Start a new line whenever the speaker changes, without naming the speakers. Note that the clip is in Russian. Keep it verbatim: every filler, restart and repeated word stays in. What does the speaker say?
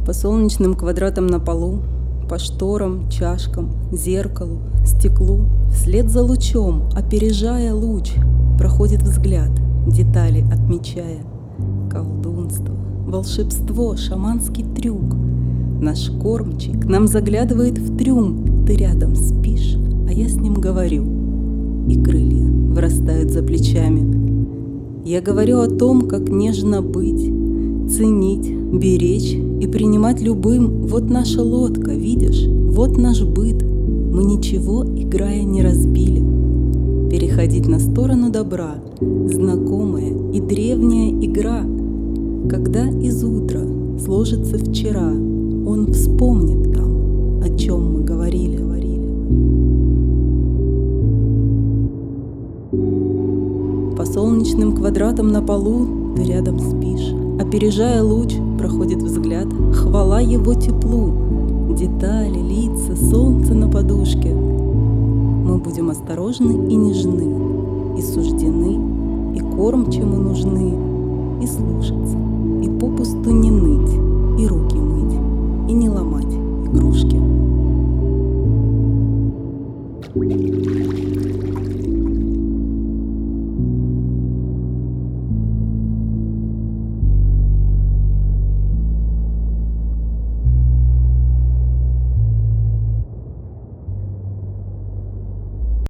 По солнечным квадратам на полу, по шторам, чашкам, зеркалу, стеклу, вслед за лучом, опережая луч, проходит взгляд, детали отмечая. Колдунство, волшебство, шаманский трюк. Наш кормчик нам заглядывает в трюм. Ты рядом спишь, а я с ним говорю. И крылья вырастают за плечами. Я говорю о том, как нежно быть, ценить, беречь и принимать любым. Вот наша лодка, видишь, вот наш быт. Мы ничего, играя, не разбили. Переходить на сторону добра, знакомая и древняя игра. Когда из утра сложится вчера, он вспомнит там, о чем мы говорили. По солнечным квадратам на полу ты рядом спишь. Опережая луч, проходит взгляд, хвала его теплу. Детали, лица, солнце на подушке. Мы будем осторожны и нежны, и суждены, и корм чему нужны, и слушаться, и попусту не ныть, и руки